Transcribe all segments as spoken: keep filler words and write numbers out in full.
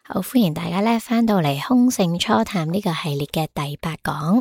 好，歡迎大家咧翻到嚟空性初探呢個系列嘅第八講。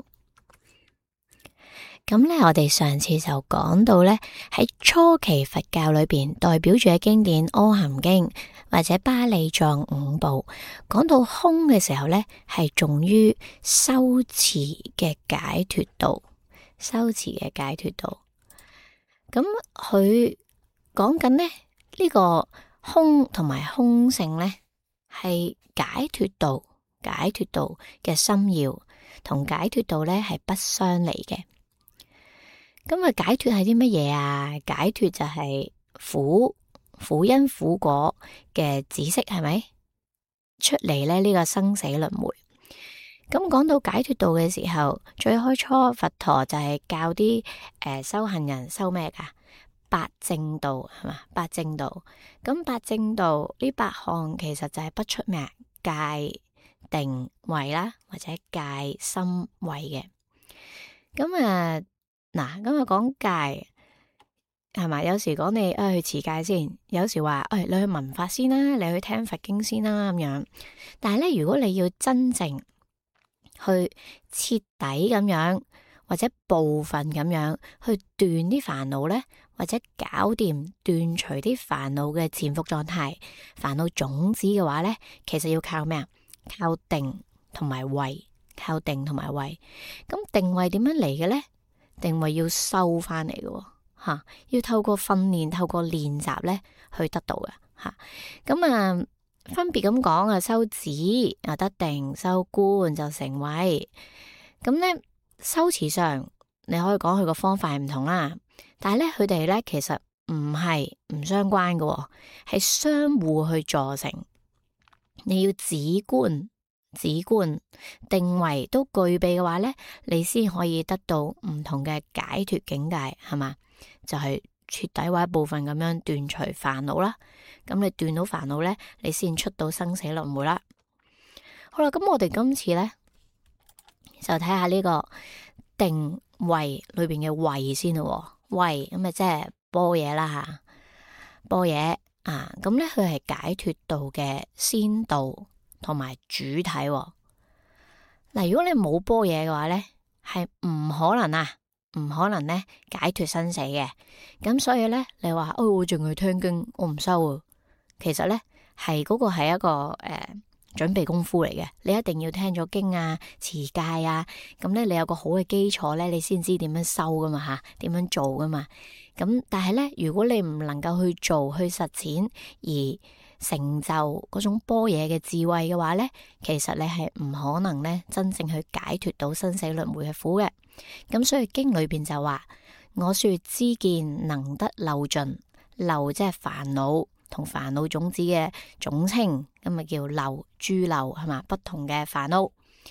咁咧，我哋上次就講到咧，喺初期佛教裏邊代表住嘅經典《阿含經》或者巴利藏五部，講到空嘅時候咧，係重於修持嘅解脫道，修持嘅解脫道。咁佢講緊咧呢個空同埋空性咧，係解脫道，解脫道嘅心要同解脫道咧係不相離嘅。咁啊，解脫係啲乜嘢啊？解脫就係苦苦因苦果嘅知識，係咪出嚟咧？呢個生死輪迴。咁講到解脫道嘅時候，最開初佛陀就係教啲誒、呃、修行人修咩噶？八正道係嘛？八正道。咁八正道呢八項其實就係不出咩戒定慧啦，或者戒心慧嘅。咁啊嗱，咁啊講戒係嘛？有時講你誒、哎、去持戒先，有時話誒、哎、你去聞法先啦，你去聽佛經先啦咁樣。但係咧，如果你要真正去徹底咁樣，或者部分咁樣去斷啲煩惱咧，或者搞掂斷除啲煩惱嘅潛伏狀態、煩惱種子嘅話咧，其實要靠咩啊？靠定同埋慧，靠定同埋慧。咁定慧點樣嚟嘅咧？定慧要收翻嚟嘅吓，要透過訓練、透過練習咧去得到嘅吓。咁啊，分別咁講啊，修止啊得定，修觀就成慧。咁咧，修持上你可以講佢個方法係唔同啦，但係咧佢哋咧其實唔係唔相關嘅，係相互去助成。你要止觀、止觀定慧都具備嘅話咧，你先可以得到唔同嘅解脫境界，係嘛？就係、是、徹底或一部分咁樣斷除煩惱啦。咁你斷到煩惱咧，你先出到生死輪迴啦。好啦，咁我哋今次咧就睇下呢個定慧裏邊嘅慧先咯。慧咁啊，即係般若啦吓，般若啊，咁咧佢係解脫道嘅先導同埋主體。嗱，如果你冇般若嘅話咧，係唔可能啊，唔可能咧解脫生死嘅。咁所以咧，你話哦，我淨係聽經，我唔修啊。其實咧係嗰個係一個誒、呃、準備功夫嚟嘅。你一定要聽咗經啊、持戒啊，咁咧你有個好嘅基礎咧，你先知點樣修噶嘛吓，點樣做噶嘛。咁但係咧，如果你唔能夠去做、去實踐而成就嗰種般若嘅智慧嘅話咧，其實你係唔可能咧真正去解脫到生死輪迴嘅苦嘅。咁所以經裏邊就話：我說知見能得漏盡，漏即係煩惱同煩惱種子嘅總稱，咁咪叫漏，諸漏係嘛？不同嘅煩惱，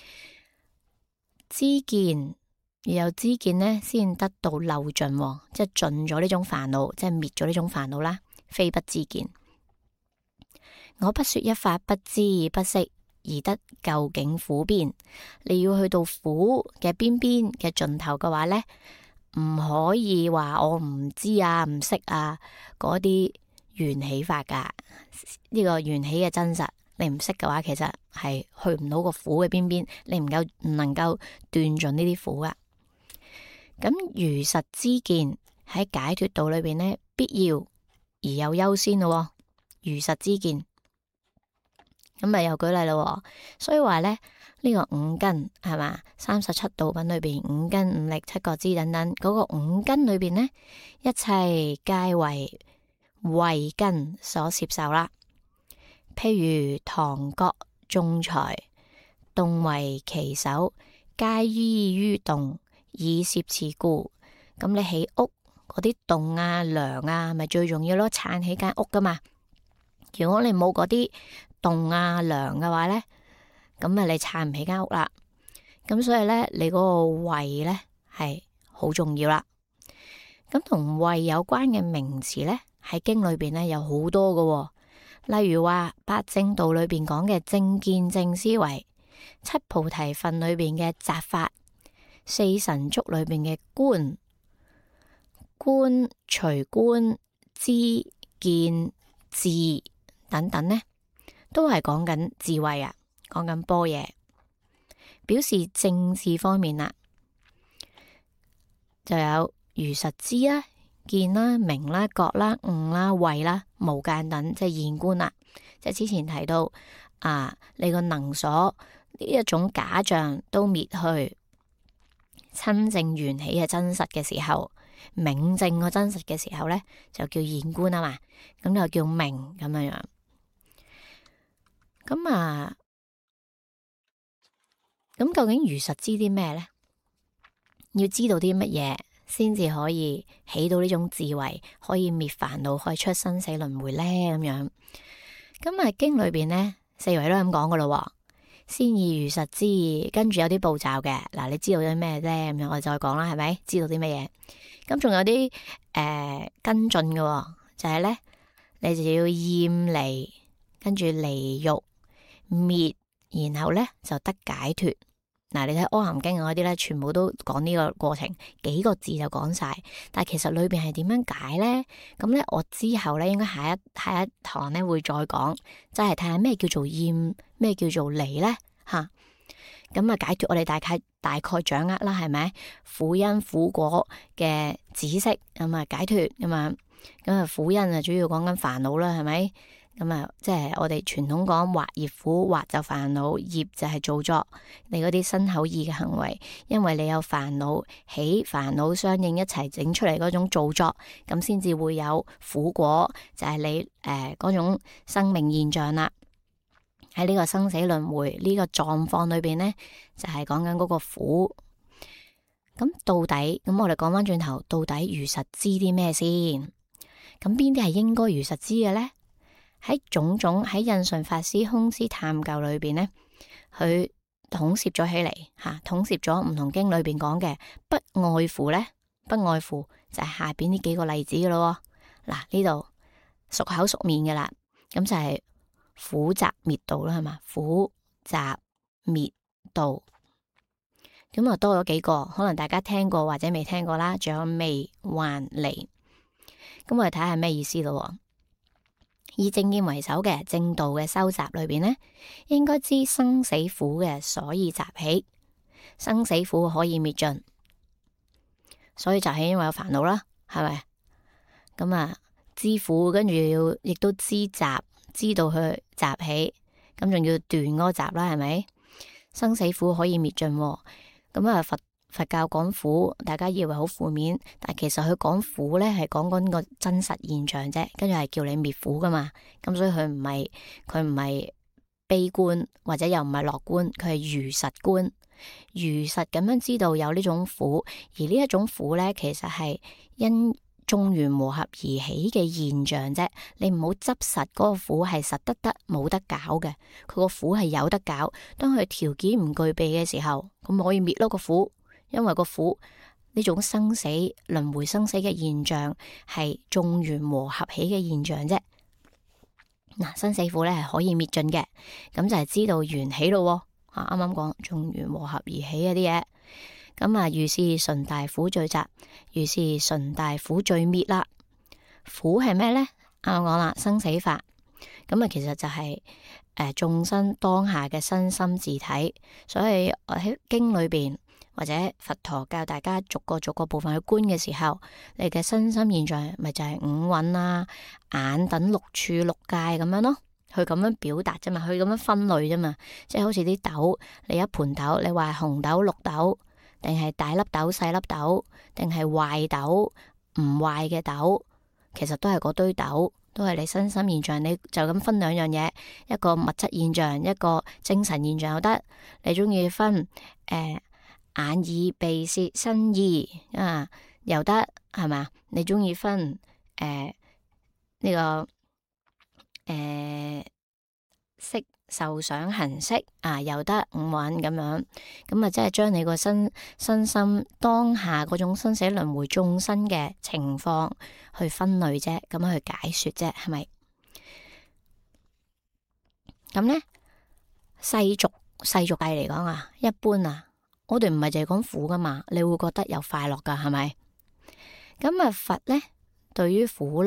知見要有知見呢，先得到漏盡，即係盡咗呢種煩惱，即係滅咗呢種煩惱啦。非不知見，我不說一法不知不識而得究竟苦邊。你要去到苦嘅邊邊嘅盡頭嘅話呢，唔可以話我唔知啊、唔識啊嗰啲緣起法噶。呢個緣起嘅真實，你唔識嘅話，其實係去唔到個苦嘅邊邊，你唔夠唔能夠斷盡呢啲苦噶。咁如實知見喺解脫道裏邊呢，必要而有優先咯。如實知見，咁咪又舉例咯。所以話咧，呢個五根係嘛，三十七道品裏邊五根、五力、七覺支等等，嗰個五根裏邊呢，一切皆為慧根所攝受啦。譬如堂閣眾財，洞為其首，皆依於洞以攝持故。咁你起屋嗰啲洞啊、梁啊，咪最重要咯，撐起間屋噶嘛。如果你冇嗰啲洞啊、梁嘅話咧，咁啊你撐唔起間屋啦。咁所以咧，你嗰個慧咧係好重要啦。咁同慧有關嘅名詞咧，喺經裏邊咧有好多噶、哦。例如話八正道裏邊講嘅正見正思維，七菩提分裏邊嘅擇法，四神足裏邊嘅觀，觀隨觀知見智等等呢， 都係講緊智慧啊，講緊般若，表示政治方面啦，就有如實知啦、見啦、明啦、覺啦、悟啦、慧啦、無間等，即係現觀啦。即係之前提到啊，你個能所呢一種假象都滅去，親證緣起嘅真實嘅時候，明證個真實嘅時候呢，就叫現觀啊嘛，咁就叫明咁樣樣。咁啊，咁究竟如實知啲咩呢？要知道啲乜嘢先至可以起到呢種智慧，可以滅煩惱，可以出生死輪迴呢？咁樣。咁啊，經裏邊呢，四維都係咁講噶咯。先以如實知，跟住有啲步驟嘅。嗱，你知道啲咩啫？咁樣我哋再講啦，係咪？知道啲乜嘢？咁仲有啲誒、呃、跟進嘅，就係、是、呢，你就要厭離，跟住離欲滅，然後呢就得解脫。嗱，你睇《阿含經》嗰啲咧，全部都講呢個過程，幾個字就講晒。但係其實裏邊係點樣解呢？咁咧，我之後咧應該下一下一堂咧會再講，就係睇下咩叫做厭，咩叫做離咧吓。咁啊，解脫我哋大概大概掌握啦，係咪？苦因苦果嘅知識咁啊，解脫咁啊，咁啊苦因啊主要講緊煩惱啦，係咪？咁啊，即係我哋傳統講惑業苦，惑就煩惱，業就係造作你嗰啲身口意嘅行為，因為你有煩惱起煩惱相應一齊整出嚟嗰種造作，咁先至會有苦果，就係、是、你誒嗰、呃、種生命現象啦。喺呢個生死輪迴呢個狀況裏邊呢，就係講緊嗰個苦。咁到底咁我哋講翻轉頭，到底如實知啲咩先？咁邊啲係應該如實知嘅呢？喺種種喺印順法師空師探究裏邊呢，佢統攝咗起嚟吓，統攝咗唔同經裏邊講嘅，不外乎呢，不外乎就係下邊呢幾個例子嘅咯。嗱，呢度熟口熟面嘅啦，咁就係苦集滅道啦，係嘛？苦集滅道，咁啊多咗幾個，可能大家聽過或者未聽過啦，仲有未還離，咁我哋睇下咩意思咯。以正見為首嘅正道嘅修習裏邊呢，應該知生死苦嘅所以習起，生死苦可以滅盡，所以習起因為有煩惱啦，係咪？咁啊，知苦跟住要亦都知習，知道佢習起，咁仲要斷嗰個習啦，係咪？生死苦可以滅盡，咁啊佛。佛教講苦，大家以為好負面，但其實佢講苦呢係講緊個真實現象啫，跟住係叫你滅苦噶嘛，咁所以佢唔係佢唔係悲觀或者又唔係樂觀，佢係如實觀，如實咁樣知道有呢種苦，而呢一種苦呢，其實係因眾緣和合而起嘅現象啫，你唔好執實嗰個苦係實得得冇得搞嘅，佢個苦係有得搞，當佢條件唔具備嘅時候，咁可以滅咯個苦。因為個苦呢種生死輪迴生死嘅現象係眾緣和合起嘅現象啫。嗱，生死苦咧係可以滅盡嘅，咁就係知道緣起咯。啊，啱啱講眾緣和合而起嗰啲嘢，咁啊，如是純大苦聚集，如是純大苦聚滅啦。苦係咩呢？啱啱講啦，生死法，咁啊，其實就係誒眾生當下嘅身心自體，所以喺經裏邊。或者佛陀教大家逐個逐個部分去觀嘅時候，你嘅身心現象咪就係五蘊啊、眼等六處六界咁樣咯，佢咁樣表達啫嘛，佢咁樣分類啫嘛，即係好似啲豆，你一盤豆，你話係紅豆、綠豆，定係大粒豆、細粒豆，定係壞豆、唔壞嘅豆，其實都係嗰堆豆，都係你身心現象，你就咁分兩樣嘢，一個物質現象，一個精神現象又得，你中意分誒。呃眼耳鼻舌身意啊，又得係嘛？你中意分誒呢個誒色受想行識啊，又得五蘊咁樣，咁啊即係將你個身身心當下嗰種生死輪迴眾生嘅情況去分類啫，咁樣去解說啫，係咪？咁呢世俗世俗界嚟講啊，一般啊。我哋唔係淨係講苦噶嘛，你會覺得有快樂噶，係咪？咁啊，佛呢對於苦樂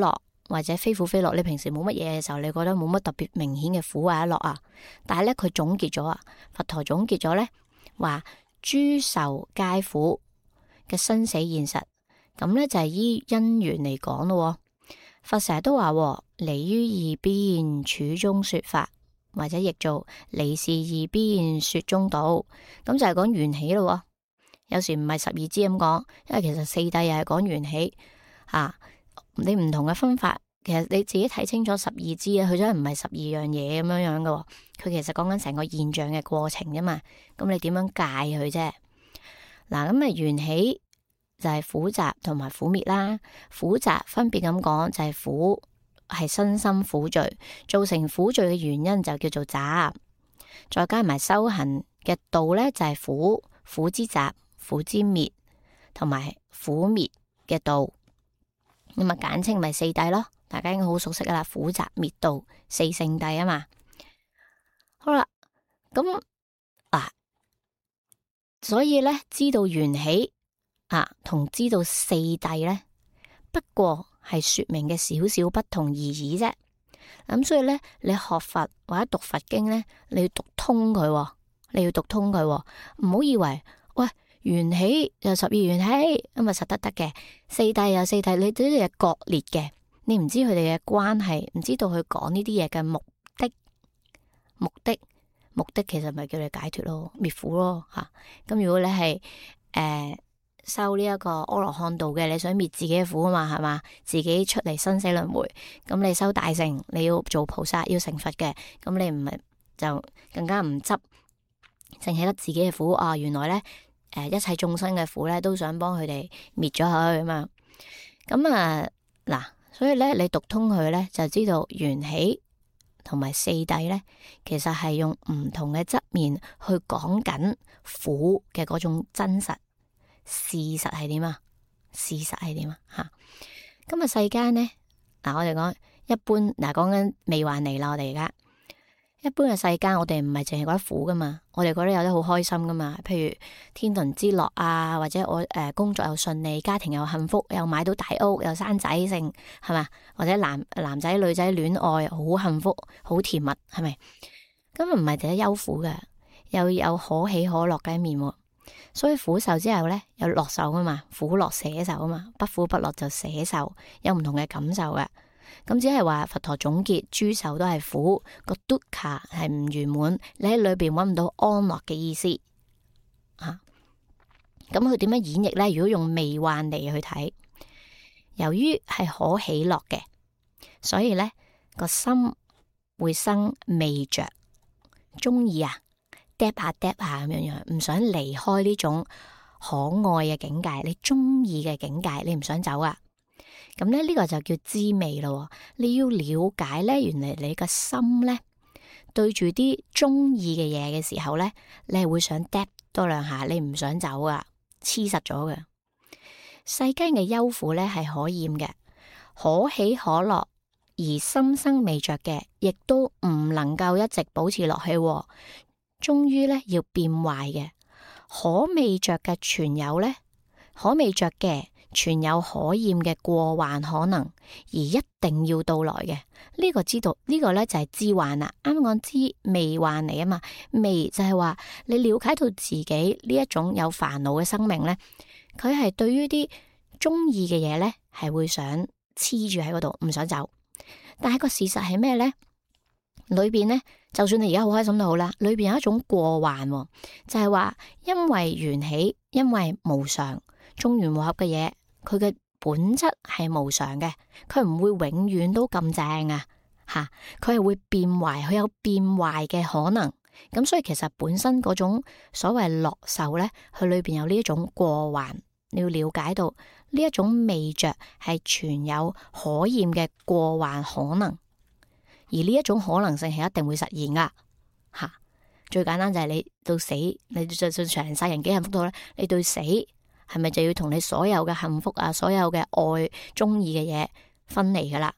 或者非苦非樂，你平時冇乜嘢嘅時候，你覺得冇乜特別明顯嘅苦或者樂啊。但係咧，佢總結咗啊，佛陀總結咗咧，話諸受皆苦嘅生死現實。咁咧就係依因緣嚟講咯。佛成日都話離於二邊處中說法，或者譯做離是二邊說中道。咁就係講緣起咯。有時唔係十二支咁講，因為其實四諦又係講緣起啊。你唔同嘅分法，其實你自己睇清楚十二支啊，佢真係唔係十二樣嘢咁樣樣嘅。佢其實講緊成個現象嘅過程啫嘛。咁你點樣界佢啫？嗱，咁啊緣起就係苦集同埋苦滅啦。苦集分別咁講就係苦係身心苦罪，造成苦罪嘅原因就叫做集，再加埋修行嘅道咧就係苦，苦之集、苦之滅同埋苦滅嘅道。咁啊，簡稱咪四諦咯，大家應該好熟悉噶啦，苦集滅道四聖諦啊嘛。好啦，咁啊，所以咧知道緣起啊，同知道四諦咧，不過係說明嘅少少不同而已啫。咁所以咧，你學佛或者讀佛經咧，你要讀通佢，你要讀通佢，唔好以為喂。緣起又十二緣起咁啊，實得得嘅。四諦又四諦，你對呢啲嘢割裂嘅，你唔知佢哋嘅關係，唔知道佢講呢啲嘢嘅目的，目的目的其實咪叫你解脫咯，滅苦咯吓。咁、啊、如果你係誒、呃、修呢一個阿羅漢道嘅，你想滅自己嘅苦啊嘛，係嘛，自己出嚟生死輪迴，咁你修大乘，你要做菩薩，要成佛嘅，咁你唔係就更加唔執，淨係得自己嘅苦啊。原來咧。誒、呃，一切眾生嘅苦咧，都想幫佢哋滅咗佢啊嘛。咁啊嗱，所以咧，你讀通佢咧，就知道緣起同埋四諦咧，其實係用唔同嘅側面去講緊苦嘅嗰種真實事實係點啊？事實係點啊？吓，今日世間咧，嗱，我哋講一般，嗱，講緊未還嚟啦，我哋而家。一般嘅世間，我哋唔係淨係覺得苦噶嘛，我哋覺得有啲好開心噶嘛。譬如天倫之樂啊，或者我誒、呃、工作又順利，家庭又幸福，又買到大屋，又生仔性，係嘛？或者男男仔女仔戀愛好幸福，好甜蜜，係咪？咁唔係淨係憂苦嘅，又有可喜可樂嘅一面。所以苦受之後咧，有樂受噶嘛，苦樂捨受啊嘛，不苦不樂就捨受，有唔同嘅感受嘅。咁只係話佛陀總結諸受都係苦，個 dukkha 係唔圓滿，你喺裏邊揾唔到安樂嘅意思啊。咁佢點樣演繹呢？如果用未還嚟去睇，由於係可喜樂嘅，所以呢個心會生未着，中意啊，嗒下嗒下咁樣樣，唔想離開呢種可愛嘅境界，你中意嘅境界，你唔想走啊。咁咧呢個就叫知味咯。你要了解咧，原來你個心咧對住啲中意嘅嘢嘅時候咧，你係會想嗒多兩下，你唔想走噶，黐實咗嘅。世間嘅憂苦咧係可厭嘅，可喜可樂而心生未着嘅，亦都唔能夠一直保持落去，終於咧要變壞嘅。可未着嘅存有咧，可未着嘅。存有可厭嘅過患可能，而一定要到來嘅。呢、這個知道呢、這個呢就係知患啦。啱啱講知未患嚟啊嘛，未就係話你了解到自己呢一種有煩惱嘅生命呢，佢係對於啲中意嘅嘢呢係會想黐住喺嗰度，唔想走。但係個事實係咩呢？裏邊呢，就算你而家好開心都好啦，裏邊有一種過患，就係、是、話因為緣起，因為無常，眾緣和合嘅嘢。佢嘅本質係無常嘅，佢唔會永遠都咁正啊，吓，佢係會變壞，佢有變壞嘅可能。咁所以其實本身嗰種所謂樂受咧，佢裏邊有呢一種過患，你要了解到呢一種未着係存有可厭嘅過患可能，而呢一種可能性係一定會實現噶，吓。最簡單就係你到死，你就算長世人幾幸福到咧，你對死。係咪就要同你所有嘅幸福啊，所有嘅愛、中意嘅嘢分離噶啦？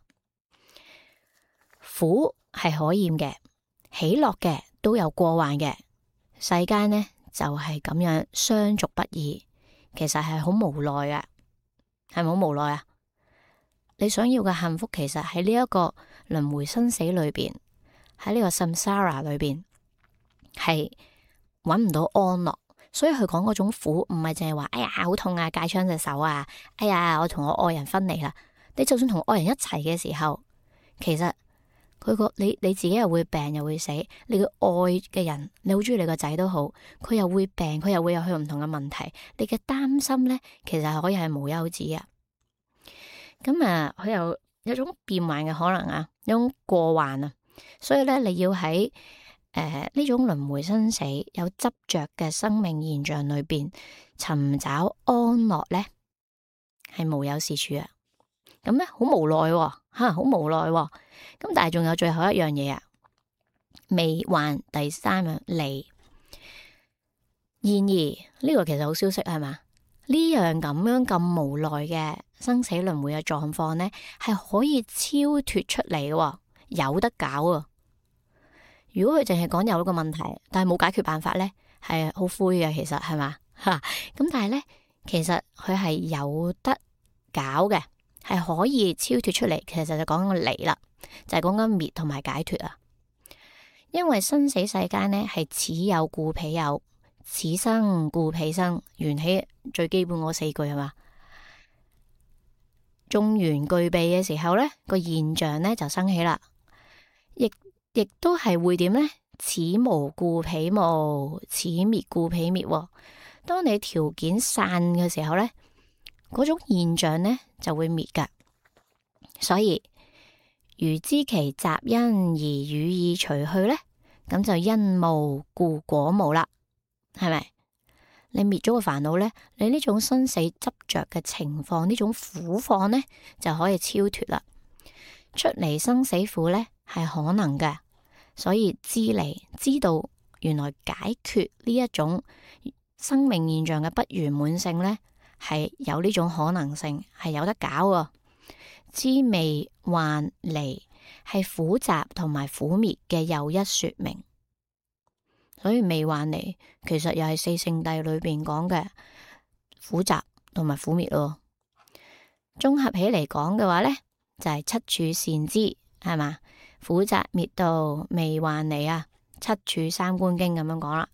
苦係可厭嘅，喜樂嘅都有過患嘅。世間呢就係、是、咁樣相續不二，其實係好無奈嘅，係咪好無奈啊？ 你想要嘅幸福，其實喺呢一個輪迴生死裏邊，喺呢個 samsara 裏邊係搵唔到安樂。所以佢講嗰種苦，唔係淨係話哎呀好痛啊，戒槍隻手啊，哎呀我同我愛人分離啦。你就算同愛人一齊嘅時候，其實佢個你你自己又會病又會死，你個愛嘅人，你好中意你個仔都好，佢又會病，佢又會有佢唔同嘅問題。你嘅擔心咧，其實係可以係無休止啊。咁啊，佢又有種變幻嘅可能啊，有種過患啊。所以咧，你要喺誒呢種輪迴生死有執着嘅生命現象裏邊尋找安樂咧，係無有是處啊。咁咧好無奈吓，好無奈。咁但係仲有最後一樣嘢啊，未還第三樣離。然而呢個其實好消息係嘛？呢樣咁樣咁無奈嘅生死輪迴嘅狀況咧，係可以超脫出嚟嘅，有得搞啊！如果佢淨係講有個問題，但係冇解決辦法咧，係好灰嘅。其實係嘛吓，咁但係咧，其實佢係有得搞嘅，係可以超脫出嚟。其實就講緊離啦，就係講緊滅同埋解脫啊。因為生死世間咧係此有故彼有，此生故彼生，緣起最基本嗰四句係嘛。眾緣具備嘅時候咧，個現象咧就生起啦，亦。亦都係會點呢？此無故彼無，此滅故彼滅。當你條件散嘅時候呢，嗰種現象呢就會滅噶。所以如知其雜因而予以除去呢，咁就因無故果無啦，係咪？你滅咗個煩惱呢，你呢種生死執着嘅情況，呢種苦況呢，就可以超脫啦。出離生死苦呢，係可能嘅，所以知離知道原來解決呢一種生命現象嘅不圓滿性呢，係有呢種可能性，係有得搞喎。知未還離係苦集同埋苦滅嘅又一說明，所以未還離其實又係四聖諦裏邊講嘅苦集同埋苦滅咯。綜合起嚟講嘅話呢，就係七處善知係嘛，苦集滅道未還離啊，七處三觀經咁樣講啦。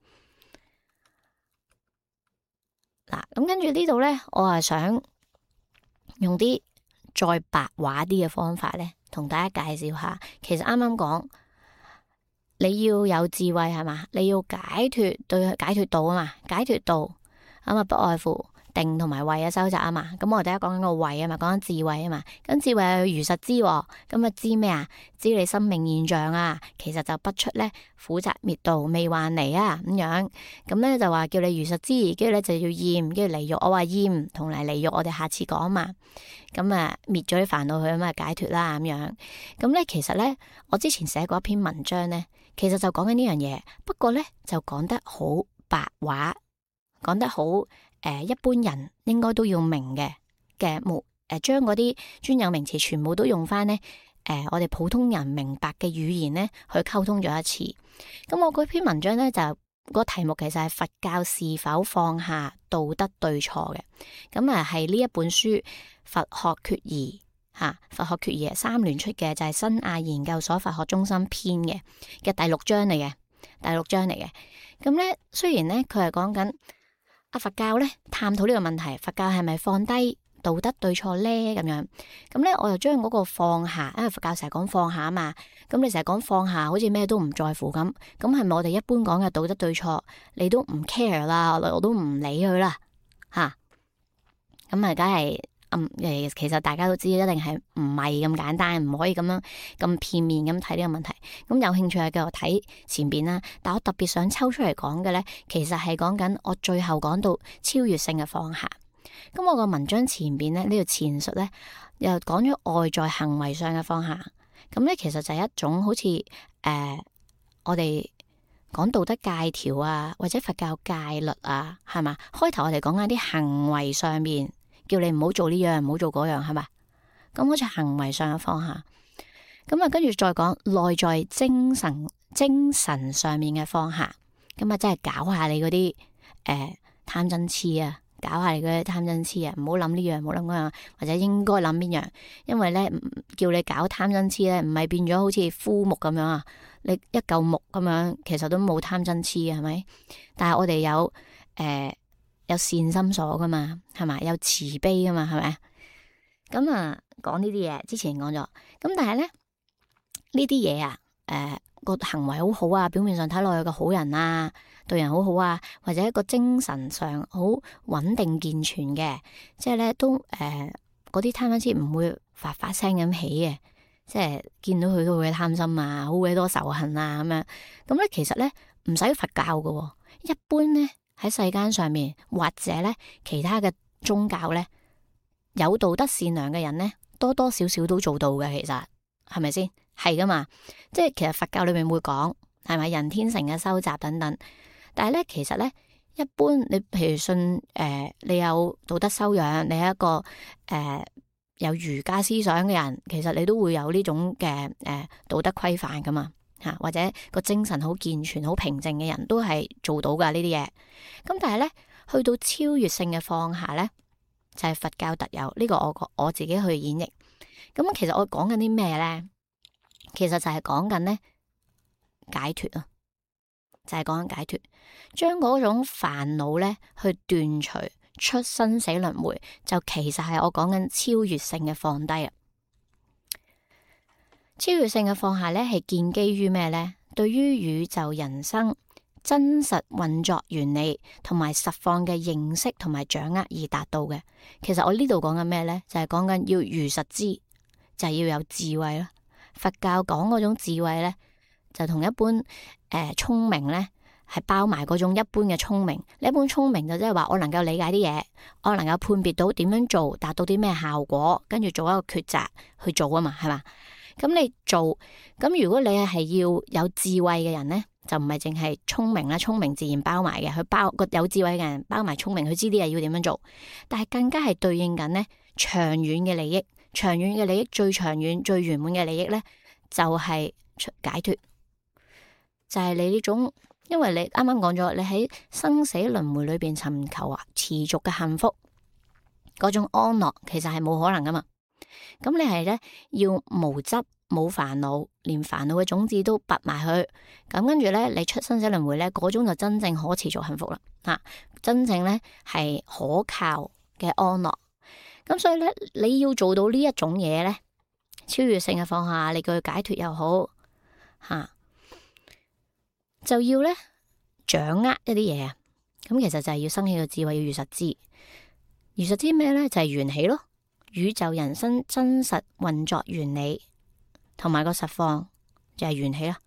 嗱，咁跟住呢度呢，我係想用啲再白話啲嘅方法呢，同大家介紹下。其實啱啱講你要有智慧係嘛，你要解脫對解脫道啊嘛，解脫道咁啊不外乎定同埋慧嘅收集啊嘛，咁我哋而家講緊個慧啊嘛，講緊智慧啊嘛，咁智慧係如實知，咁啊知咩啊？知你生命現象啊，其實就不出咧苦集滅道未還離啊咁樣，咁咧就話叫你如實知，跟住咧就要厭，跟住離欲，我話厭同嚟離欲，我哋下次講啊嘛，咁啊滅咗啲煩惱佢咁啊解脫啦咁樣，咁咧其實咧我之前寫過一篇文章咧，其實就講緊呢樣嘢，不過咧就講得好白話，講得好。誒、呃，一般人應該都要明嘅嘅，冇誒，將嗰啲專有名詞全部都用翻呢。誒、呃，我哋普通人明白嘅語言呢去溝通咗一次。咁我嗰篇文章呢，就個題目其實係佛教是否放下道德對錯嘅。咁啊係呢一本書佛學決議吓，佛學決議係三聯出嘅，就係、是、新亞研究所佛學中心編嘅嘅第六章嚟嘅，第六章嚟嘅。咁呢，雖然呢，佢係講緊。阿佛教咧探討呢個問題，佛教係咪放低道德對錯咧？咁樣咁咧，我又將嗰個放下，因為佛教成日講放下啊嘛。咁你成日講放下，好似咩都唔在乎咁。咁係咪我哋一般講嘅道德對錯，你都唔 care 啦，我都唔理佢啦吓？咁啊，梗係嗯誒，其實大家都知，一定係唔係咁簡單，唔可以咁樣咁片面咁睇呢個問題。咁有興趣嘅，繼續睇前邊啦。但我特別想抽出嚟講嘅咧，其實係講緊我最後講到超越性嘅放下。咁我個文章前邊咧呢條前述咧，又講咗外在行為上嘅放下。咁咧其實就係一種好似誒、呃，我哋講道德戒條啊，或者佛教戒律啊，係嘛？開頭我哋講緊啲行為上面。叫你唔好做呢樣，唔好做嗰樣，係咪？咁好似行為上嘅放下，咁啊，跟住再講內在精神精神上面嘅放下，咁啊，真係搞下你嗰啲誒貪嗔癡啊， 搞下你嘅貪嗔痴啊，唔好諗呢樣，唔好諗嗰樣，或者應該諗邊樣，因為咧叫你搞貪嗔痴咧，唔係變咗好似枯木咁樣啊，你一嚿木咁樣，其實都冇貪嗔痴嘅，係咪？但係我哋有誒、呃、有善心所噶嘛，係咪？有慈悲噶嘛，係咪？咁啊，講呢啲嘢之前講咗，咁但係咧呢啲嘢啊，誒、呃、個行為好好啊，表面上睇落去個好人啊，對人好好啊，或者一個精神上好穩定健全嘅，即係咧都誒嗰啲貪嗔痴唔會發發聲咁起嘅，即係見到佢都會貪心啊，好鬼多仇恨啊咁樣。咁咧其實咧唔使佛教噶、哦，一般咧喺世間上面或者咧其他嘅宗教咧，有道德善良嘅人咧，多多少少都做到嘅，其實係咪先？係噶嘛，即係其實佛教裏面會講係咪人天成嘅修習等等，但係咧其實咧一般你譬如信誒、呃，你有道德修養，你係一個誒、呃、有儒家思想嘅人，其實你都會有呢種嘅誒、呃、道德規範噶嘛吓，或者個精神好健全、好平靜嘅人都係做到噶呢啲嘢。咁但係咧去到超越性嘅放下咧，就係佛教特有呢、這個我我自己去演繹。咁其實我講緊啲咩咧？其實就係講緊咧解脫啊，就係講緊解脫，將嗰種煩惱咧去斷除，出生死輪迴，就其實係我講緊超越性嘅放低啊。超越性嘅放下咧係建基於咩咧？對於宇宙人生真實運作原理同埋實況嘅認識同埋掌握而達到嘅。其實我呢度講緊咩咧？就係講緊要如實知，就係要有智慧啦。佛教講嗰種智慧咧，就同一般誒聰明咧係包埋嗰種一般嘅聰明。呢一般聰明就即係話我能夠理解啲嘢，我能夠判別到點樣做，達到啲咩效果，跟住做一個抉擇去做啊嘛，係嘛？咁你做，咁如果你係要有智慧嘅人咧，就唔係淨係聰明啦，聰明自然包埋嘅，佢包個有智慧嘅人包埋聰明，佢知啲嘢要點樣做，但係更加係對應緊咧長遠嘅利益。長遠嘅利益，最長遠最圓滿嘅利益咧，就係解脫，就係你呢種，因為你啱啱講咗，你喺生死輪迴裏邊尋求啊持續嘅幸福，嗰種安樂其實係冇可能噶嘛。咁你係咧要無執冇煩惱，連煩惱嘅種子都拔埋去，咁跟住咧你出生死輪迴咧，嗰種就真正可持續幸福啦。吓，真正咧係可靠嘅安樂。咁所以咧，你要做到呢一種嘢咧，超越性嘅放下，你叫佢解脫又好，吓、啊、就要咧掌握一啲嘢啊。咁其實就係要生起個智慧，要如實知。如實知咩咧？就係、是、緣起咯，宇宙人生真實運作原理同埋個實況就係緣起啦。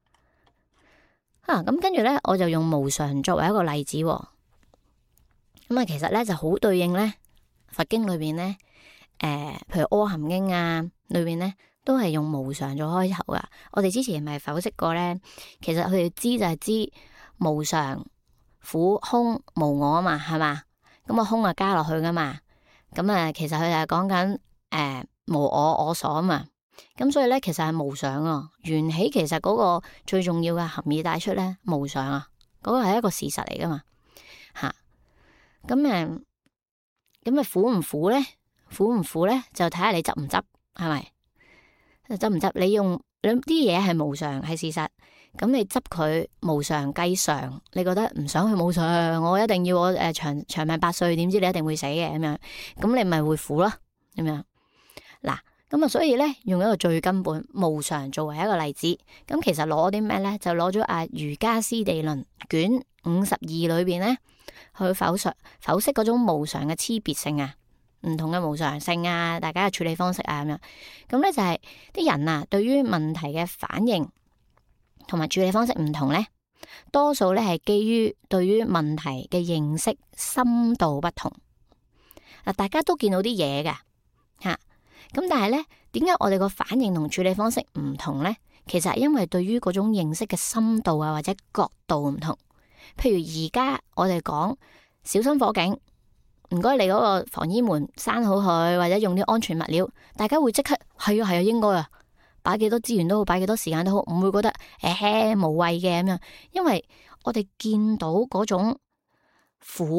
啊，咁跟住咧，我就用無常作為一個例子。咁啊，其實咧就好對應咧。佛經裏邊咧，誒、呃，譬如《阿含經》啊，裏邊咧都係用無常做開頭噶。我哋之前咪剖析過咧，其實佢哋知就係知無常、苦、空、無我啊嘛，係嘛？咁個空啊加落去噶嘛，咁啊，其實佢就係講緊誒無我我所啊嘛。咁所以咧，其實係無常啊，緣起其實嗰個最重要嘅含義帶出咧，無常啊，嗰、那個係一個事實嚟噶嘛，吓咁誒。咁咪苦唔苦咧？苦唔苦咧？就睇下你執唔執，係咪？執唔執？你用你啲嘢係無常係事實，咁你執佢無常計常，你覺得唔想去無常，我一定要我誒、呃、長長命百歲，點知你一定會死嘅咁樣，咁你咪會苦咯，咁樣嗱，咁啊，所以咧用一個最根本無常作為一個例子，咁其實攞啲咩咧？就攞咗阿瑜伽師地論卷五十二裏邊咧。去剖述剖析嗰種無常嘅差別性啊，唔同嘅無常性啊，大家嘅處理方式啊咁樣，咁咧就係、是、啲人啊，對於問題嘅反應同埋處理方式唔同咧，多數咧係基於對於問題嘅認識深度不同。嗱，大家都見到啲嘢嘅吓，咁但係咧，點解我哋個反應同處理方式唔同咧？其實係因為對於嗰種認識嘅深度啊或者角度唔同。譬如而家我哋講小心火警，唔該你嗰個防煙門閂好佢，或者用啲安全物料，大家會即刻係啊係啊應該啊，擺幾多資源都好，擺幾多時間都好，唔會覺得誒無謂嘅咁樣，因為我哋見到嗰種苦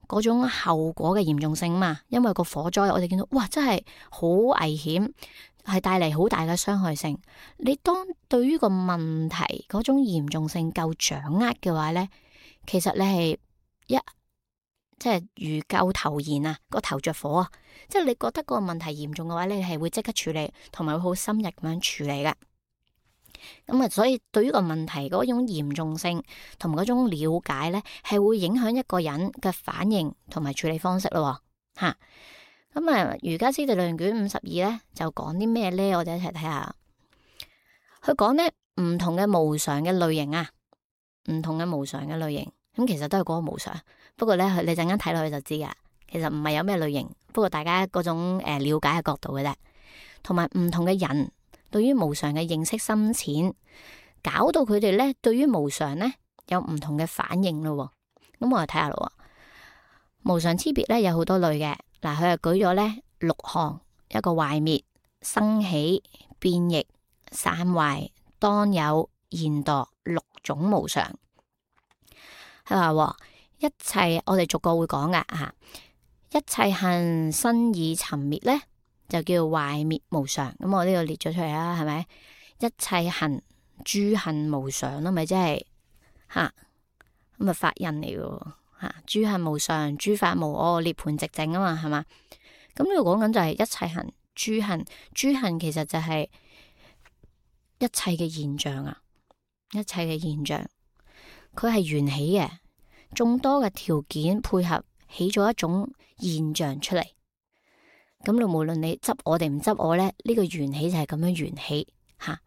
嗰種後果嘅嚴重性嘛。因為個火災我哋見到哇，真係好危險，係帶嚟好大嘅傷害性。你當對於個問題嗰種嚴重性夠掌握嘅話呢，其實你係一即係如救頭燃啊，個頭着火啊，即係你覺得個問題嚴重嘅話，你係會即刻處理，同埋會好深入咁樣處理噶。咁啊，所以對於個問題嗰種嚴重性同埋嗰種了解呢，係會影響一個人嘅反應同埋處理方式咯。吓，咁啊，《瑜伽師地理論卷五十二》呢，就講啲咩呢？我哋一齊睇下。佢講呢唔同嘅無常嘅類型啊，唔同嘅無常嘅類型，咁其實都係嗰個無常。不過呢，你陣間睇落去就知噶，其實唔係有咩類型，不過大家嗰種誒了解嘅角度嘅啫，同埋唔同嘅人對於無常嘅認識深淺，搞到佢哋咧對於無常咧有唔同嘅反應咯。咁我哋睇下咯，無常差別咧有好多類嘅。嗱，佢係舉咗咧六項，一個壞滅、生起、變異、散壞、當有、現墮六種無常。佢話一切，我哋逐個會講噶吓，一切行生已沉滅咧，就叫壞滅無常。咁我呢度列咗出嚟啦，係咪？一切行諸行無常咯，咪即係吓咁啊法印嚟嘅吓，諸行無常，諸法無我，涅槃寂靜啊嘛，係嘛？咁呢度講緊就係一切行諸行，諸行其實就係一切嘅現象啊，一切嘅現象，佢係緣起嘅，眾多嘅條件配合起咗一種現象出嚟。咁你無論你執我定唔執我咧，呢、這個緣起就係咁樣緣起吓。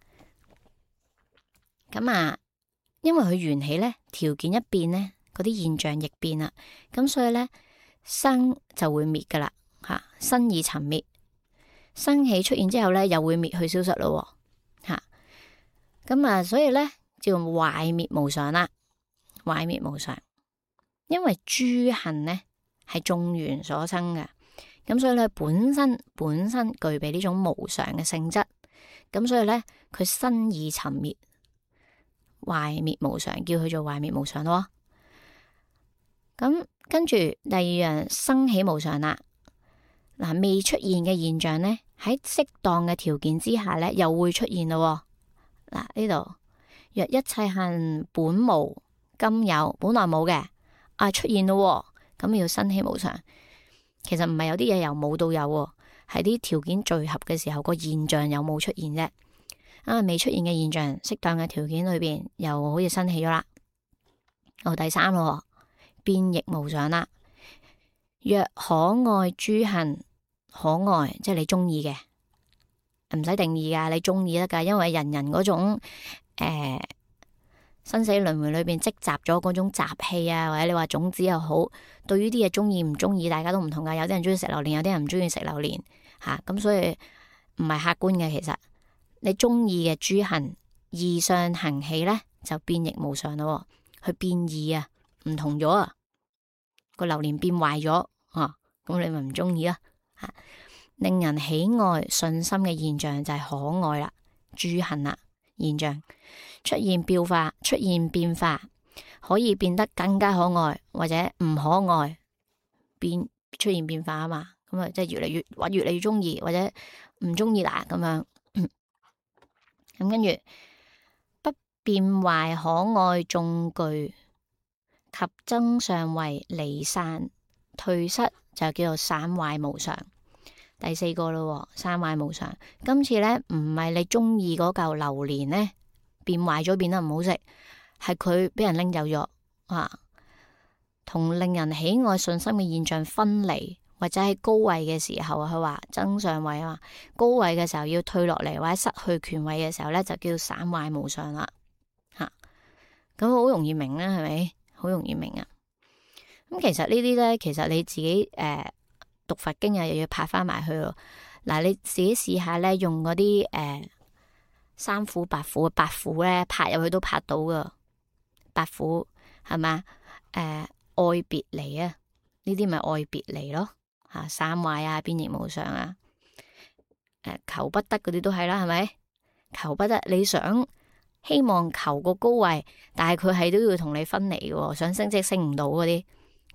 咁啊，因為佢緣起咧，條件一變咧，嗰啲現象亦變啦。咁所以咧，生就會滅噶啦吓，生已沉滅，生起出現之後咧，又會滅去消失咯吓。咁啊，所以咧叫壞滅無常啦，壞滅無常，因為諸行咧係眾緣所生嘅。咁所以咧，本身本身具備呢種無常嘅性質，咁所以咧，佢生已沉滅，壞滅無常，叫佢做壞滅無常咯。咁跟住第二樣生起無常啦。嗱，未出現嘅現象咧，喺適當嘅條件之下咧，又會出現咯。嗱，呢度若一切行本無今有，本來冇嘅啊出現咯，咁要生起無常。其實唔係有啲嘢由冇到有，係啲條件聚合嘅時候，個現象有冇出現啫。啊，未出現嘅現象，適當嘅條件裏邊又好似生起咗啦。哦，第三咯，變異無常啦。若可愛諸行，可愛即係你中意嘅，唔使定義噶，你中意得噶，因為人人嗰種誒。呃生死輪迴裏邊積集咗嗰種習氣啊，或者你話種子又好，對於啲嘢中意唔中意，大家都唔同噶。有啲人中意食榴蓮，有啲人唔中意食榴蓮吓，咁、啊、所以唔係客觀嘅。其實你中意嘅諸行異相行起咧，就變異無常咯。佢變異啊，唔同咗啊，個榴蓮變壞咗啊，咁你咪唔中意啊吓。令人喜愛信心嘅現象就係可愛啦，諸行啦現象。出現變化，出現變化，可以變得更加可愛，或者唔可愛，變出現變化啊嘛，咁啊即係越嚟越或越嚟越中意，或者唔中意啦咁樣。咁跟住不變壞可愛眾具及增上為離散退失，就叫做散壞無常。第四個咯，散壞無常。今次咧唔係你中意嗰嚿榴蓮咧變壞咗，變得唔好食，係佢俾人拎走咗啊，同令人喜愛信心嘅現象分離，或者喺高位嘅時候啊，佢話增上位啊嘛，高位嘅時候要退落嚟，或者失去權位嘅時候咧，就叫散壞無常啦吓。咁好容易明啦，係咪？好容易明啊。咁其實呢啲咧，其實你自己誒、呃、讀佛經啊，又要拍翻埋去咯。嗱，你自己試下咧，用嗰啲誒。呃三苦八苦，八苦咧拍入去都拍到噶。八苦係嘛？誒、呃，愛別離啊，呢啲咪愛別離咯吓，散壞啊，變異無常啊，誒、呃，求不得嗰啲都係啦，係咪？求不得，你想希望求個高位，但係佢係都要同你分離嘅，想升職升唔到嗰啲，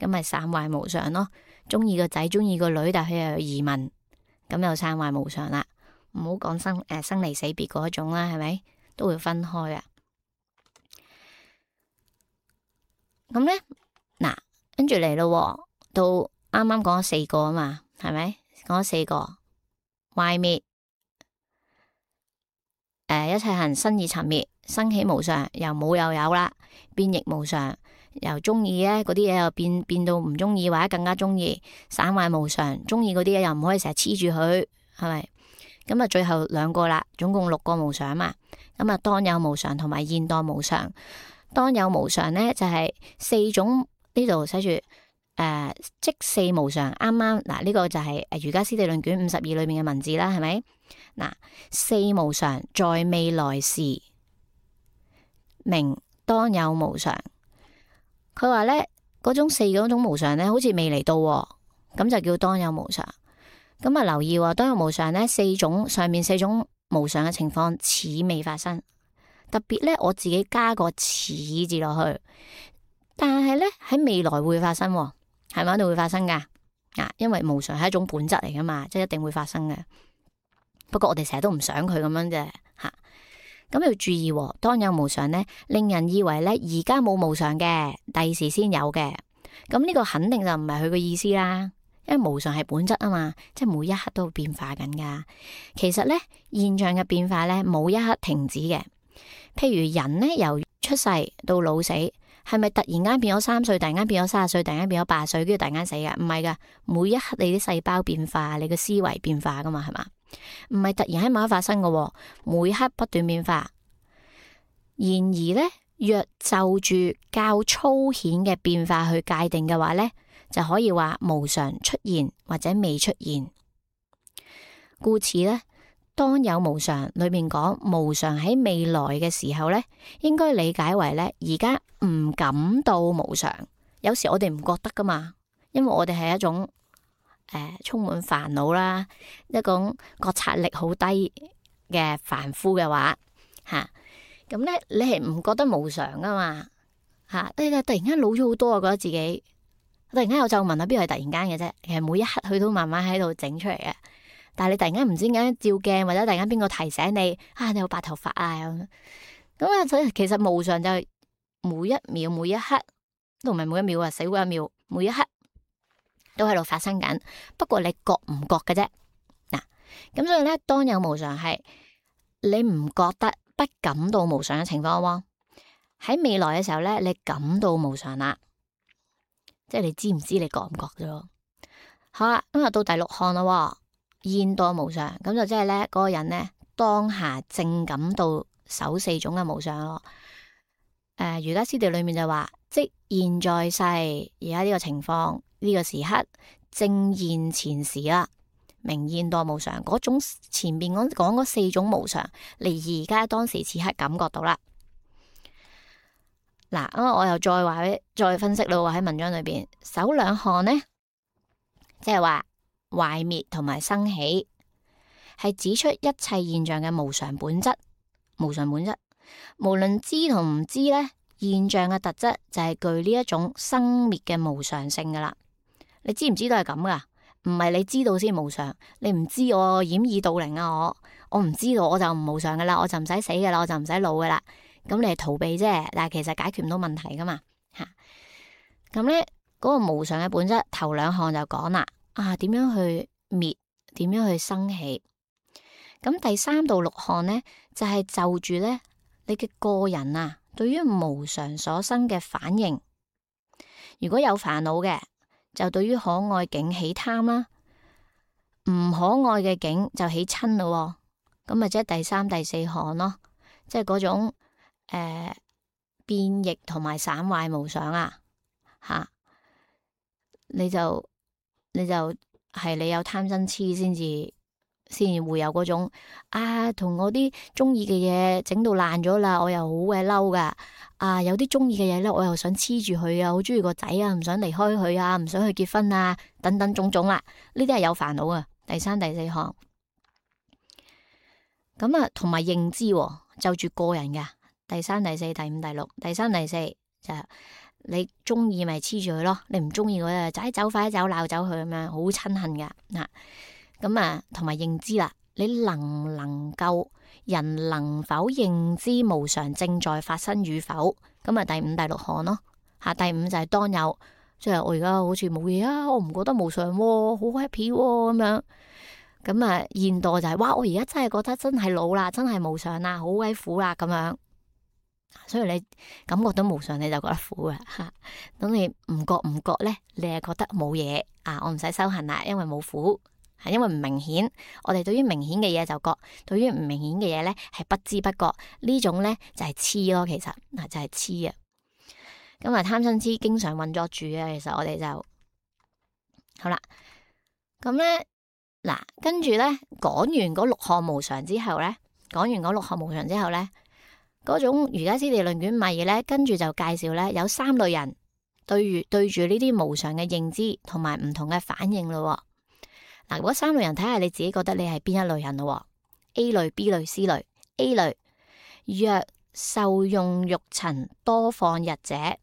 咁咪散壞無常咯。中意個仔，中意個女，但係佢又有移民，咁又散壞無常啦。唔好講生誒、呃、生離死別嗰種啦，係咪都會分開啊？咁咧嗱，跟住嚟咯，到啱啱講咗四個啊嘛，係咪講咗四個壞滅？誒、呃，一切行生已沉滅，生起無常，由冇又有啦，變亦無常，由中意咧嗰啲嘢又變變到唔中意，或者更加中意，散壞無常，中意嗰啲嘢又唔可以成日黐住佢，係咪？咁啊，最後兩個啦，總共六個無常嘛。咁啊，當有無常同埋現當無常。當有無常咧，就係、是、四種，呢度寫住誒，即四無常。啱啱嗱，呢個就係誒儒家師地論卷五十二裏面嘅文字啦，係咪？嗱，四無常在未來時名當有無常。佢話咧，嗰種四嗰種無常咧，好似未嚟到，咁就叫當有無常。咁啊，留意喎，當有無常咧，四種上面四種無常嘅情況似未發生，特別咧，我自己加個似字落去，但係咧喺未來會發生，係咪一定會發生噶？啊，因為無常係一種本質嚟噶嘛，即係一定會發生嘅。不過我哋成日都唔想佢咁樣啫，吓。咁要注意，當有無常咧，令人以為咧而家冇無常嘅，第時先有嘅。咁呢個肯定就唔係佢嘅意思啦。因為無常係本質啊嘛，即係每一刻都會變化緊噶。其實咧，現象嘅變化咧冇一刻停止嘅。譬如人咧由出世到老死，係咪突然間變咗三歲，突然間變咗三十歲，突然間變咗八歲，跟住突然間死噶？唔係噶，每一刻你啲細胞變化，你嘅思維變化噶嘛，係嘛？唔係突然喺某一刻發生噶，每刻不斷變化。然而咧，若就住較粗顯嘅變化去界定嘅話咧，就可以話無常出現或者未出現。故此咧，當有無常裏面講無常喺未來嘅時候咧，應該理解為咧而家唔感到無常。有時我哋唔覺得噶嘛，因為我哋係一種誒、呃、充滿煩惱啦，一種覺察力好低嘅凡夫嘅話吓，咁、啊、咧你係唔覺得無常噶嘛吓？你、啊、突然間老咗好多啊，覺得自己。突然間有皺紋啊，邊係突然間嘅啫？其實每一刻佢都慢慢喺度整出嚟嘅。但係你突然間唔知點解照鏡，或者突然間邊個提醒你啊，你有白頭髮啊咁。咁啊，所以其實無常就係每一秒每一刻都唔係每一秒啊，死過一秒，每一刻都喺度發生緊。不過你覺唔覺嘅啫？嗱，咁所以咧，當有無常係你唔覺得、不感到無常嘅情況喎。喺未來嘅時候咧，你感到無常啦。即係你知唔知？你覺唔覺啫？好啦，咁啊到第六項啦，現當無常，咁就即係咧嗰個人咧當下正感到首四種嘅無常咯。誒、呃，儒家師地裏面就話，即現在世而家呢個情況呢、這個時刻正現前時啦，名現當無常。嗰種前面講講嗰四種無常，你而家當時此刻感覺到啦。嗱，咁我又再話再分析咯，喺文章裏邊首兩項呢，即係話壞滅同埋生起，係指出一切現象嘅無常本質。無常本質，無論知同唔知呢，現象嘅特質就係具呢一種生滅嘅無常性噶啦。你知唔知道係咁噶？唔係你知道先無常，你唔知我掩耳盜鈴啊！我我唔知道我就唔無常噶啦，我就唔使死噶啦，我就唔使老噶啦。咁你係逃避啫，但係其實解決唔到問題噶嘛吓。咁咧嗰個無常嘅本質，頭兩項就講啦，啊點樣去滅，點樣去生起。咁第三到六項咧，就係、是、就住咧你嘅個人啊，對於無常所生嘅反應。如果有煩惱嘅，就對於可愛境起貪啦；唔可愛嘅境就起嗔咯。咁咪即係第三、第四項咯，即係嗰種。誒、呃，變異同埋散壞無常啊，吓、啊，你就你就係你有貪嗔癡先至先至會有嗰種啊，同我啲中意嘅嘢整到爛咗啦，我又好鬼嬲噶，啊，有啲中意嘅嘢咧，我又想黐住佢啊，好中意個仔啊，唔想離開佢啊，唔想去結婚啊，等等種種啦，呢啲係有煩惱啊。第三、第四項，咁啊，同埋認知、啊、就住個人噶。第三、第四、第五、第六，第三、第四就你中意咪黐住佢咯，你唔中意嗰就仔走快走鬧走佢咁樣，好親恨噶嗱。咁啊，同埋認知啦，你能唔能夠人能否認知無常正在發生與否？咁啊，第五、第六項咯吓。第五就係當有，即係我而家好似冇嘢啊，我唔覺得無常，好 happy 咁樣。咁啊，現代就係哇，我而家真係覺得真係老啦，真係無常啦，好鬼苦啦咁樣。所以你感覺到無常，你就覺得苦啊吓。咁你唔覺唔覺咧，你係覺得冇嘢啊，我唔使修行啦，因為冇苦，係因為唔明顯。我哋對於明顯嘅嘢就覺，對於唔明顯嘅嘢咧係不知不覺。呢種咧就係痴咯，其實嗱就係痴啊。咁啊，貪嗔痴經常運作住啊。其實我哋就好啦。咁咧嗱，跟住咧講完嗰六項無常之後咧，講完嗰六項無常之後咧。嗰種瑜伽師地論卷咪咧，跟住就介紹咧有三類人對住對住呢啲無常嘅認知同埋唔同嘅反應咯。嗱，嗰三類人睇下你自己覺得你係邊一類人咯。A 類、B 類、C 類。A 類，若受用欲塵多放逸者，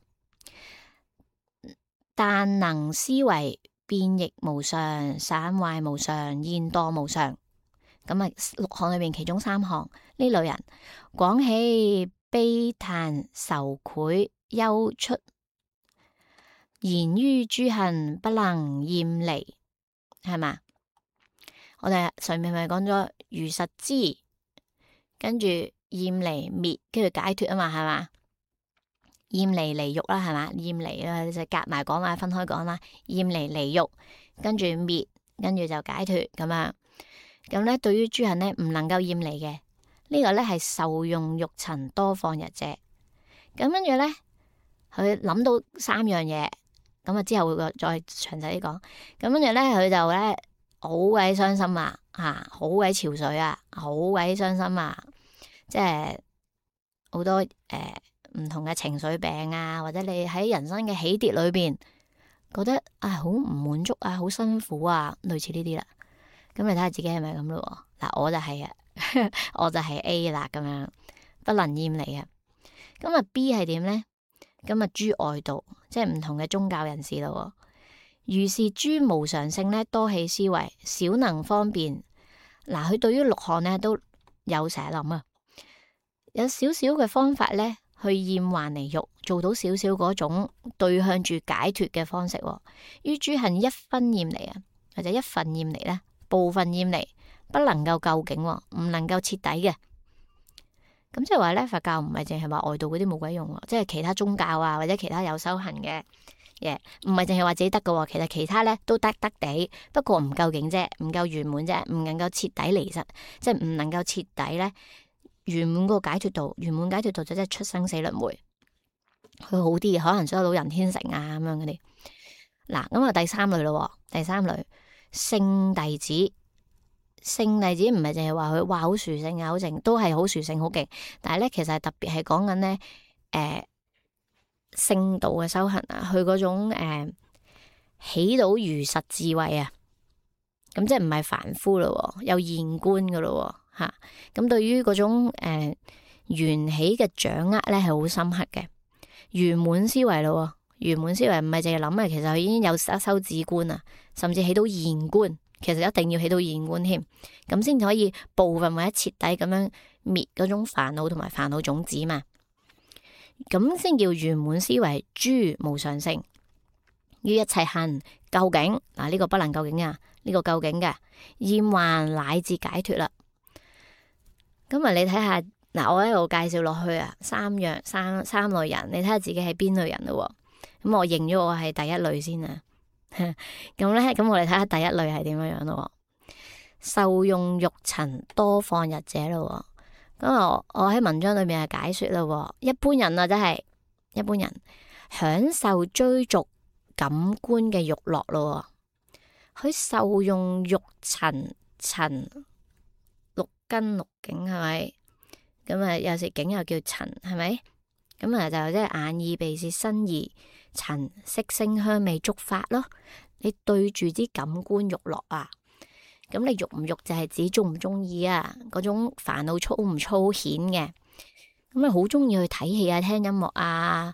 但能思維變易無常、散壞無常、現墮無常。咁啊，六項裏面其中三項呢類人，廣喜悲嘆愁愧憂出，言於諸行不能厭離，係嘛？我哋上面咪講咗如實知，跟住厭離滅，跟住解脫啊嘛，係嘛？厭離離欲啦，係嘛？厭離啦，就夾埋講埋，分開講啦。厭離離欲，跟住滅，跟住就解脫咁樣。咁咧，對於諸行咧唔能夠厭離嘅，呢個咧係受用欲塵多放逸者。咁跟住咧，佢諗到三樣嘢，咁啊之後會再詳細啲講。咁跟住咧，佢就咧好鬼傷心啊，吓好鬼憔悴啊，好鬼傷心啊，即係好多誒唔、呃、同嘅情緒病啊，或者你喺人生嘅起跌裏邊覺得啊好唔滿足啊，好辛苦啊，類似呢啲啦。咁你睇下自己係咪咁咯？嗱，我就係啊，我就係 A 啦，咁樣不能厭離啊。咁啊 B 係點咧？咁啊諸外道，即係唔同嘅宗教人士咯。如是諸無常性咧，多起思維，少能方便。嗱，佢對於六項咧都有成日諗啊，有少少嘅方法咧去厭患離欲，做到少少嗰種對向住解脫嘅方式。於諸行一分厭離啊，或者一份厭離咧。部分厭離不能夠究竟，唔能夠徹底嘅。咁即係話咧，佛教唔係淨係話外道嗰啲冇鬼用，即係其他宗教啊或者其他有修行嘅嘢，唔係淨係話自己得嘅。其實其他咧都得得地，不過唔究竟啫，唔夠圓滿啫，唔能夠徹底離實，即係唔能夠徹底咧圓滿嗰個解脫道。圓滿解脫道就即係出生死輪迴，佢好啲，可能所有老人天成啊咁樣嗰啲。嗱，咁啊第三類咯，第三類。聖弟子，聖弟子唔係淨係話佢話好殊勝啊，好勁，都係好殊勝好勁。但係咧，其實係特別係講緊咧，誒、呃，聖道嘅修行啊，佢嗰種誒、呃、起到如實智慧啊，咁即係唔係凡夫咯，有現觀噶咯，吓、啊。咁對於嗰種誒緣起嘅掌握咧，係好深刻嘅，圓滿思維咯。圓滿思維唔係淨係諗啊，其實佢已經有修修止觀啊，甚至起到現觀，其實一定要起到現觀添，咁先可以部分或者徹底咁樣滅嗰種煩惱同埋煩惱種子嘛，咁先叫圓滿思維諸無常性於一切行究竟。嗱、啊、呢、這個不能究竟啊，呢、這個究竟嘅厭患乃至解脫啦。咁啊，你睇下嗱，我喺度介紹落去啊，三樣三三類人，你睇下自己係邊類人咯。咁我認咗我係第一類先啊，咁咧，咁我哋睇下第一類係點樣樣咯。受用欲塵多放逸者咯，咁我我喺文章裏面係解說咯。一般人啊，真係一般人享受追逐感官嘅欲樂咯，佢受用欲塵塵六根六境係咪？咁啊，有時境又叫塵係咪？咁啊，就即係眼耳鼻舌身意塵色聲香味觸法咯。你對住啲感官欲樂啊，咁你欲唔欲就係指中唔中意啊？嗰種煩惱粗唔粗顯嘅，咁你好中意去睇戲啊、聽音樂啊，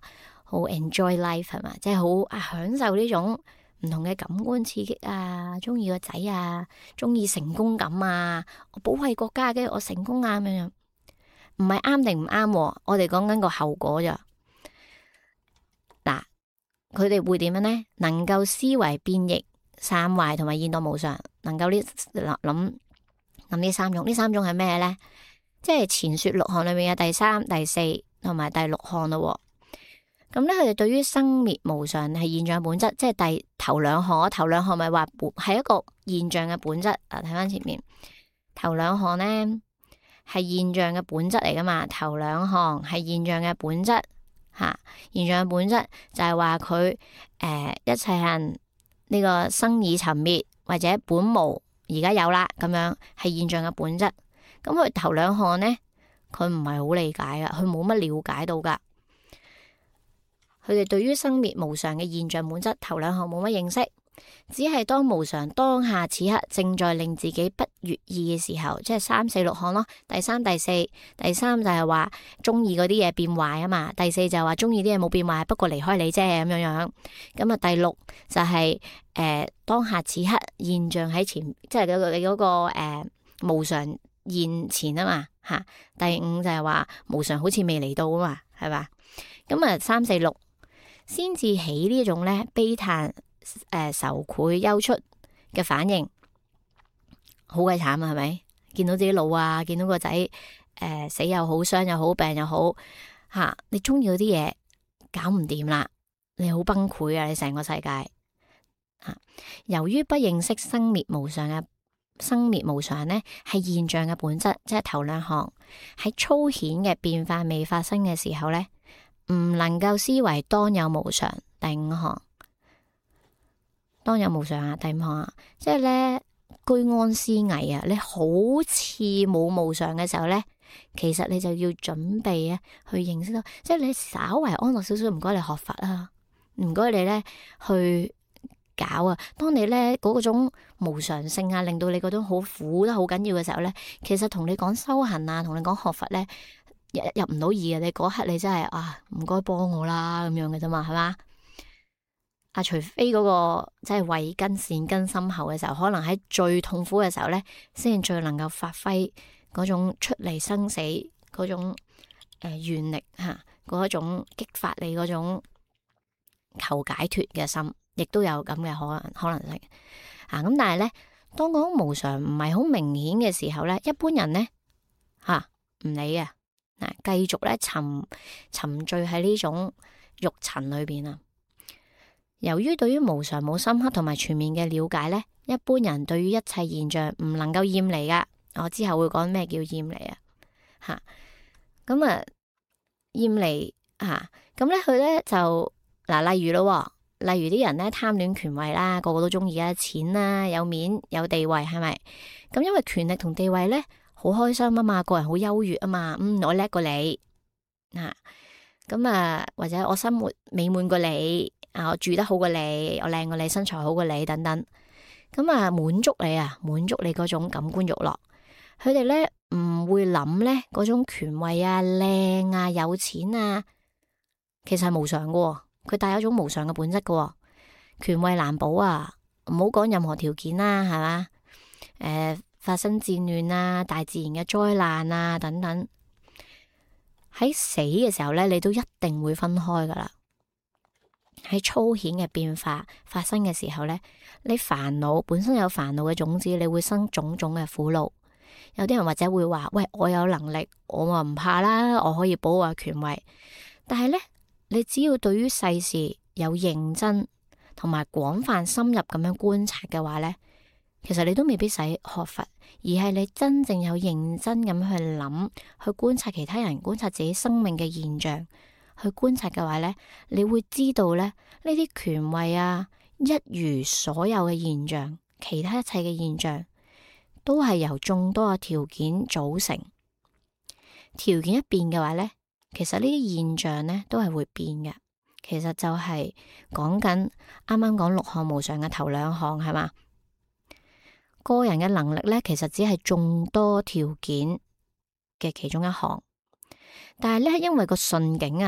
好 enjoy life 係嘛，即係好啊享受呢種唔同嘅感官刺激啊，中意個仔啊，中意成功感啊，我保衛國家嘅我成功啊咁樣，唔係啱定唔啱，我哋講緊個後果咋。嗱，佢哋會點樣呢？能夠思維變異、散壞同埋現代無常，能夠呢諗諗呢三種，呢三種係咩呢？即係前說六項裏面嘅第三、第四同埋第六項咯。咁咧，佢哋對於生滅無常係現象本質，即係第頭兩項。頭兩項咪話係一個現象嘅本質。啊，睇翻前面頭兩項呢係現象嘅本質嚟噶嘛？頭兩項係現象嘅本質吓，現象嘅本質就係話佢誒一切人呢個生已沉滅或者本無而家有啦，咁樣係現象嘅本質。咁佢頭兩項呢，佢唔係好理解噶，佢冇乜了解到噶。佢哋對於生滅無常嘅現象本質，頭兩項冇乜認識，只係當無常當下此刻正在令自己不悅意嘅時候，即係三四六項咯。第三、第四、第三就係話中意嗰啲嘢變壞啊嘛，第四就係話中意啲嘢冇變壞，不過離開你啫咁樣樣。咁啊，第六就係、是、誒、呃、當下此刻現象喺前，即係嗰、那個你嗰、那個誒、呃、無常現前啊嘛吓。第五就係話無常好似未嚟到啊嘛，係嘛？咁啊，三四六。先至起呢種咧悲嘆、誒、呃、愁愧、憂出嘅反應，好鬼慘啊！係咪？見到自己老啊，見到個仔誒、呃、死又好，傷又好，病又好，吓、啊、你中意嗰啲嘢搞唔掂啦，你好崩潰啊！你成個世界吓、啊，由於不認識生滅無常嘅生滅無常咧，係現象嘅本質，即係頭兩項喺粗顯嘅變化未發生嘅時候咧。唔能夠思維當有無常，第五項當有無常啊，第五項啊，即係咧居安思危啊，你好似冇無常嘅時候咧，其實你就要準備啊，去認識到，即係你稍為安樂少少，唔該你學佛啊，唔該你咧去搞啊。當你咧嗰種無常性啊，令到你嗰種好苦得好緊要嘅時候咧，其實同你講修行啊，同你講學佛咧。入唔到意嘅，你嗰刻你真係啊，唔該幫我啦咁樣嘅啫嘛，係嘛？啊，除非嗰個即係慧根善根深厚嘅時候，可能喺最痛苦嘅時候咧，先最能夠發揮嗰種出離生死嗰種誒願力吓，嗰一種激發你嗰種求解脫嘅心，亦都有咁嘅可能可能性啊。咁但係咧，當嗰種無常唔係好明顯嘅時候咧，一般人咧吓唔理啊。嗱，繼續咧沉沉醉喺呢種欲塵裏邊啊。由於對於無常冇深刻同埋全面嘅了解咧，一般人對於一切現象唔能夠厭離噶。我之後會講咩叫厭離啊？吓，咁啊厭離吓，咁咧佢咧就嗱，例如咯，例如啲人咧貪戀權位啦，個個都中意啊，錢啦，有面有地位，係咪？咁因為權力同地位咧。好開心啊嘛，個人好優越啊嘛，嗯，我叻過你啊，咁啊，或者我生活美滿過你啊，我住得好過你，我靚過你，身材好過你，等等，咁啊滿足你啊，滿足你嗰種感官欲樂，佢哋咧唔會諗咧嗰種權位啊、靚啊、有錢啊，其實係無常嘅，佢帶有一種無常嘅本質嘅，權位難保啊，唔好講任何條件啦，係嘛，誒、呃。發生戰亂啊、大自然嘅災難啊等等，喺死嘅時候咧，你都一定會分開噶啦。喺粗顯嘅變化發生嘅時候咧，你煩惱本身有煩惱嘅種子，你會生種種嘅苦惱。有啲人或者會話：喂，我有能力，我話唔怕啦，我可以保護權位。但係咧，你只要對於世事有認真同埋廣泛深入咁樣觀察嘅話咧。其實你都未必使學佛，而係你真正有認真咁去諗，去觀察其他人，觀察自己生命嘅現象，去觀察嘅話呢，你會知道咧，呢啲權位啊，一如所有嘅現象，其他一切嘅現象，都係由眾多嘅條件組成。條件一變嘅話呢，其實呢啲現象呢都係會變嘅。其實就係講緊啱啱講六項無常嘅頭兩項，係嘛？個人嘅能力咧，其實只係眾多條件嘅其中一項，但係咧，因為個順境啊，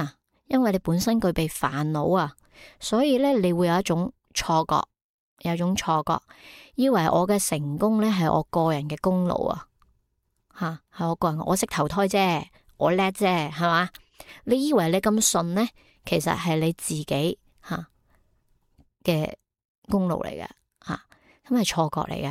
因為你本身具備煩惱啊，所以咧你會有一種錯覺，有一種錯覺，以為我嘅成功咧係我個人嘅功勞啊，吓係我個人，我識投胎啫，我叻啫，係嘛？你以為你咁順咧，其實係你自己吓嘅功勞嚟嘅，吓咁係錯覺嚟嘅。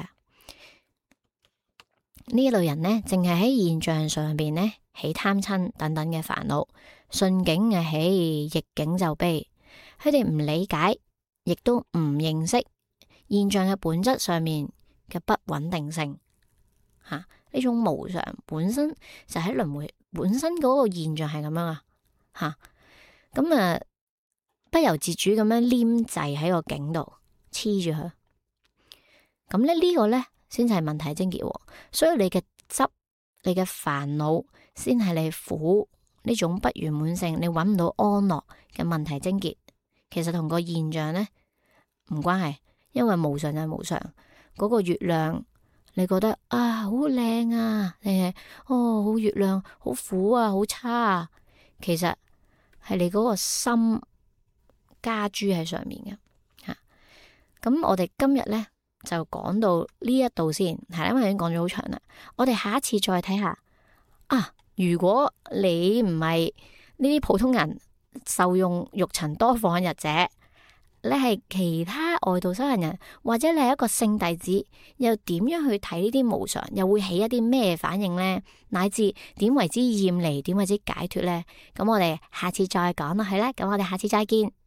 呢類人呢，淨係喺現象上邊呢，起貪嗔等等嘅煩惱，順境嘅喜，逆境就悲。佢哋唔理解，亦都唔認識現象嘅本質上面嘅不穩定性。吓、啊、呢種無常本身就喺輪迴本身嗰個現象係咁樣啊。吓咁啊，不由自主咁樣黏滯喺個境度黐住佢。咁咧呢個呢，先至係問題症結，所以你嘅執、你嘅煩惱，先係你苦呢種不圓滿性，你揾唔到安樂嘅問題症結。其實同個現象呢唔關係，因為無常就係無常。嗰、那個月亮，你覺得啊好靚啊，定係哦好月亮好苦啊，好差啊？其實係你嗰個心加諸喺上面嘅吓。咁、啊、我哋今日呢，就講到呢一度先，係啦，因為已經講咗好長啦。我哋下一次再睇下啊。如果你唔係呢啲普通人，受用欲塵多放嘅日者，你係其他外道修行人，或者你係一個聖弟子，又點樣去睇呢啲無常？又會起一啲咩反應呢？乃至點為之厭離？點為之解脫呢？咁我哋下次再講落去啦。咁我哋下次再見。